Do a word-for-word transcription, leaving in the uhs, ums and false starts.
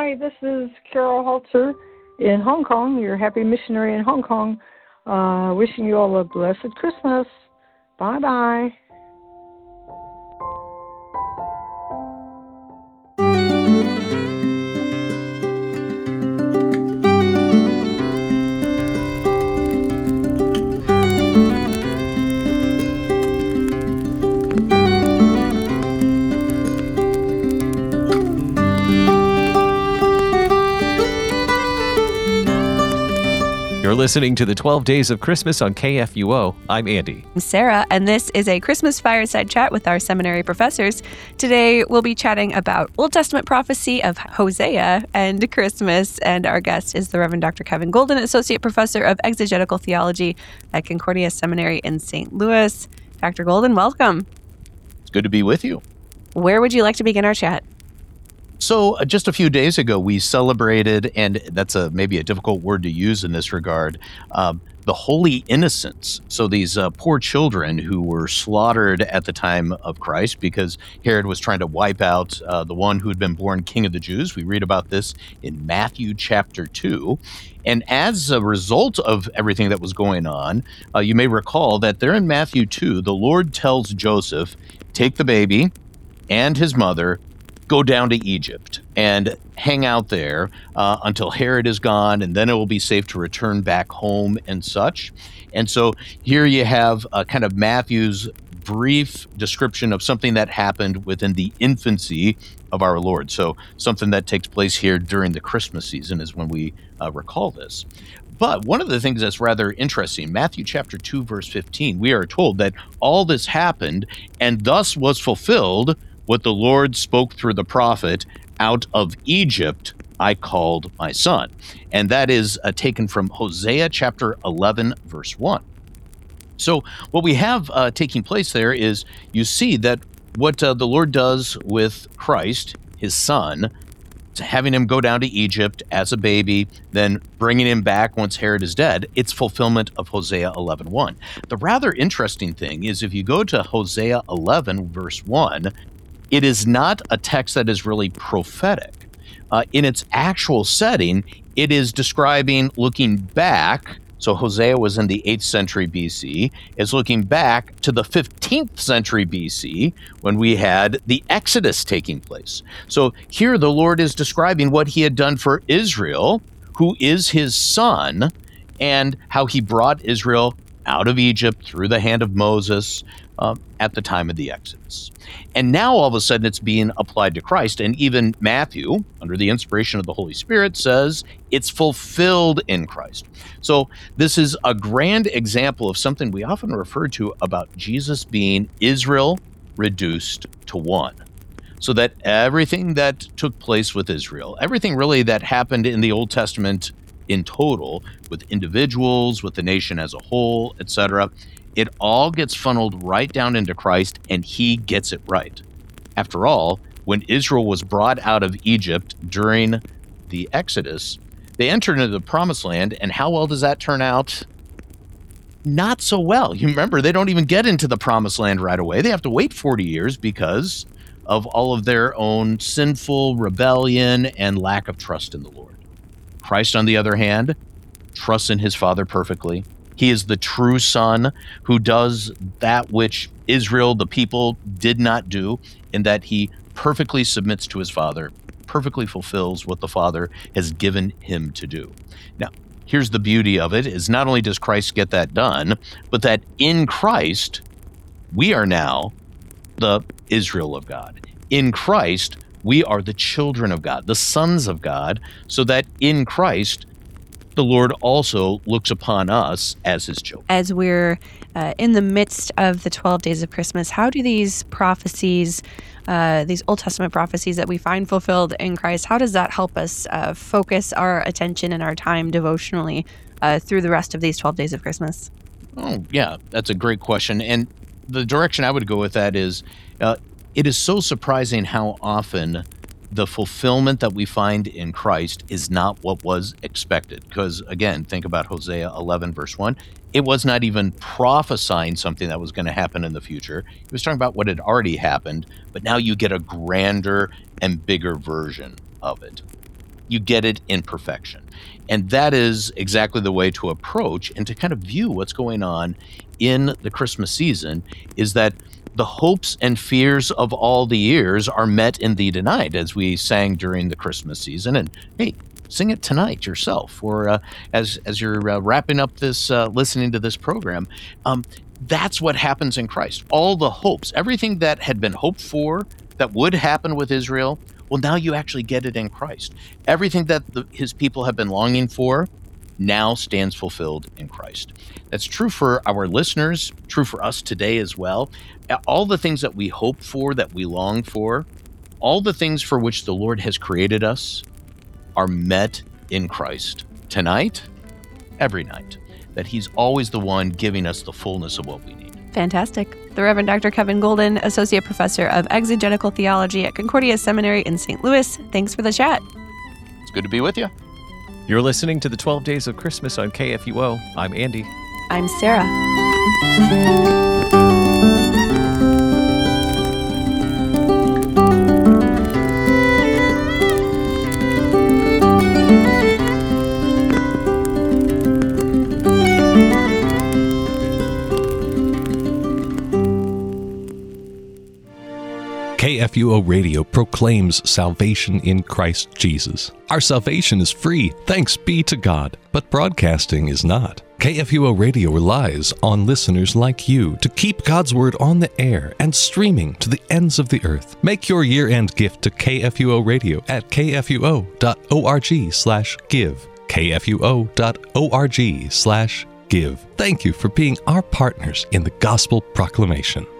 Hi, this is Carol Halter in Hong Kong, your happy missionary in Hong Kong. Uh, wishing you all a blessed Christmas. Bye-bye. You're listening to the twelve Days of Christmas on K F U O. I'm Andy. I'm Sarah, and this is a Christmas fireside chat with our seminary professors. Today, we'll be chatting about Old Testament prophecy of Hosea and Christmas, and our guest is the Reverend Doctor Kevin Golden, Associate Professor of Exegetical Theology at Concordia Seminary in Saint Louis. Doctor Golden, welcome. It's good to be with you. Where would you like to begin our chat? So uh, just a few days ago, we celebrated, and that's a maybe a difficult word to use in this regard, um, the Holy Innocents. So these uh, poor children who were slaughtered at the time of Christ because Herod was trying to wipe out uh, the one who had been born King of the Jews. We read about this in Matthew chapter two. And as a result of everything that was going on, uh, you may recall that there in Matthew two, the Lord tells Joseph, take the baby and his mother, go down to Egypt and hang out there uh, until Herod is gone, and then it will be safe to return back home and such. And so here you have uh, kind of Matthew's brief description of something that happened within the infancy of our Lord. So something that takes place here during the Christmas season is when we uh, recall this. But one of the things that's rather interesting, Matthew chapter two, verse fifteen, we are told that all this happened and thus was fulfilled what the Lord spoke through the prophet, out of Egypt I called my son. And that is uh, taken from Hosea chapter eleven, verse one. So what we have uh, taking place there is you see that what uh, the Lord does with Christ, his son, having him go down to Egypt as a baby, then bringing him back once Herod is dead, it's fulfillment of Hosea eleven one. The rather interesting thing is if you go to Hosea eleven, verse one, it is not a text that is really prophetic. Uh, in its actual setting, it is describing looking back. So Hosea was in the eighth century B C, is looking back to the fifteenth century B C when we had the Exodus taking place. So here the Lord is describing what he had done for Israel, who is his son, and how he brought Israel out of Egypt through the hand of Moses uh, at the time of the Exodus. And now all of a sudden it's being applied to Christ. And even Matthew, under the inspiration of the Holy Spirit, says it's fulfilled in Christ. So this is a grand example of something we often refer to about Jesus being Israel reduced to one. So that everything that took place with Israel, everything really that happened in the Old Testament in total, with individuals, with the nation as a whole, et cetera, it all gets funneled right down into Christ, and he gets it right. After all, when Israel was brought out of Egypt during the Exodus, they entered into the Promised Land, and how well does that turn out? Not so well. You remember, they don't even get into the Promised Land right away. They have to wait forty years because of all of their own sinful rebellion and lack of trust in the Lord. Christ, on the other hand, trusts in his Father perfectly. He is the true Son who does that which Israel, the people, did not do, in that he perfectly submits to his Father, perfectly fulfills what the Father has given him to do. Now, here's the beauty of it, is not only does Christ get that done, but that in Christ, we are now the Israel of God. In Christ, we are the children of God, the sons of God, so that in Christ, the Lord also looks upon us as his children. As we're uh, in the midst of the twelve days of Christmas, how do these prophecies, uh, these Old Testament prophecies that we find fulfilled in Christ, how does that help us uh, focus our attention and our time devotionally uh, through the rest of these twelve days of Christmas? Oh, yeah, that's a great question. And the direction I would go with that is, uh, it is so surprising how often the fulfillment that we find in Christ is not what was expected. Because, again, think about Hosea eleven, verse one. It was not even prophesying something that was going to happen in the future. It was talking about what had already happened, but now you get a grander and bigger version of it. you get it in perfection. And that is exactly the way to approach and to kind of view what's going on in the Christmas season, is that the hopes and fears of all the years are met in thee tonight, as we sang during the Christmas season. And hey, sing it tonight yourself, or uh, as as you're uh, wrapping up this, uh, listening to this program. Um, that's what happens in Christ. All the hopes, everything that had been hoped for that would happen with Israel, well, now you actually get it in Christ. Everything that the, his people have been longing for now stands fulfilled in Christ. That's true for our listeners, true for us today as well. All the things that we hope for, that we long for, all the things for which the Lord has created us are met in Christ. Tonight, every night. That he's always the one giving us the fullness of what we need. Fantastic. The Reverend Doctor Kevin Golden, Associate Professor of Exegetical Theology at Concordia Seminary in Saint Louis. Thanks for the chat. It's good to be with you. You're listening to the twelve Days of Christmas on K F U O. I'm Andy. I'm Sarah. K F U O Radio proclaims salvation in Christ Jesus. Our salvation is free, thanks be to God, but broadcasting is not. K F U O Radio relies on listeners like you to keep God's Word on the air and streaming to the ends of the earth. Make your year-end gift to K F U O Radio at k f u o dot org slash give. k f u o dot org slash give. Thank you for being our partners in the gospel proclamation.